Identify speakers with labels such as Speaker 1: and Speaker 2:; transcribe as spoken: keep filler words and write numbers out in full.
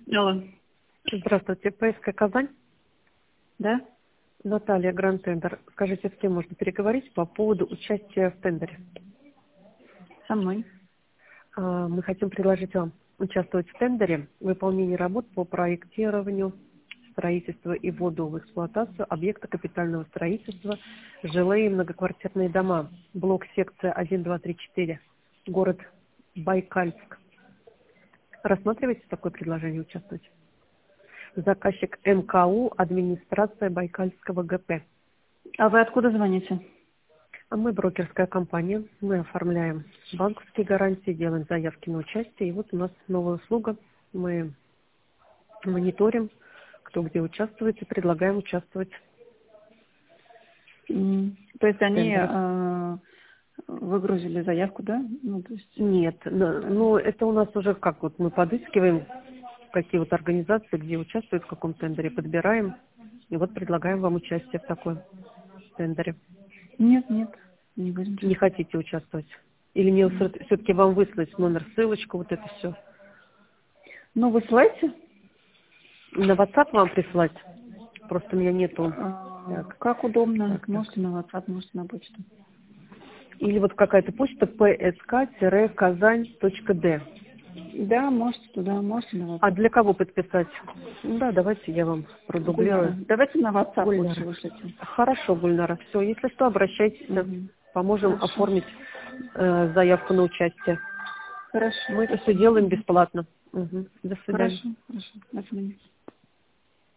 Speaker 1: Алло.
Speaker 2: Здравствуйте, ПСК Казань.
Speaker 1: Да?
Speaker 2: Наталья, Гранд-тендер. Скажите, с кем можно переговорить по поводу участия в тендере?
Speaker 1: Со мной.
Speaker 2: А, Мы хотим предложить вам участвовать в тендере выполнение работ по проектированию, строительству и вводу в эксплуатацию объекта капитального строительства жилые и многоквартирные дома. Блок секция один, два, три, четыре. Город Байкальск. Рассматриваете такое предложение участвовать? Заказчик МКУ, администрация Байкальского ГП.
Speaker 1: А вы откуда звоните?
Speaker 2: А мы брокерская компания. Мы оформляем банковские гарантии, делаем заявки на участие. И вот у нас новая услуга. Мы мониторим, кто где участвует, и предлагаем участвовать
Speaker 1: М, То есть
Speaker 2: в
Speaker 1: они
Speaker 2: тендерах.
Speaker 1: э, выгрузили заявку, да? Ну, то есть...
Speaker 2: Нет, но- ну это у нас уже как вот мы подыскиваем, какие вот организации, где участвуют, в каком тендере, подбираем. И вот предлагаем вам участие в такой тендере.
Speaker 1: Нет, нет, не будем
Speaker 2: Не
Speaker 1: участвовать.
Speaker 2: хотите участвовать? Или мне все-таки вам выслать номер, ссылочку, вот это все?
Speaker 1: Ну, высылайте.
Speaker 2: На WhatsApp вам прислать? Просто у меня нету.
Speaker 1: Э,
Speaker 2: Так,
Speaker 1: Как удобно.
Speaker 2: так, так.
Speaker 1: Можете на WhatsApp, можете на почту.
Speaker 2: Или вот какая-то почта пск-казань точка д.
Speaker 1: Да, можете туда, можете на
Speaker 2: А
Speaker 1: WhatsApp.
Speaker 2: для кого подписать? Ну да, давайте я вам
Speaker 1: Гульнара.
Speaker 2: продублирую.
Speaker 1: Давайте на WhatsApp лучше
Speaker 2: Гульнара.
Speaker 1: вышлите.
Speaker 2: Хорошо, Гульнара. Все, если что, обращайтесь.
Speaker 1: Угу.
Speaker 2: Поможем
Speaker 1: Хорошо.
Speaker 2: оформить э, заявку на участие.
Speaker 1: Хорошо,
Speaker 2: Мы это все
Speaker 1: спасибо.
Speaker 2: делаем
Speaker 1: Мгм.
Speaker 2: бесплатно. Мгм. До свидания.
Speaker 1: Хорошо, хорошо. До свидания.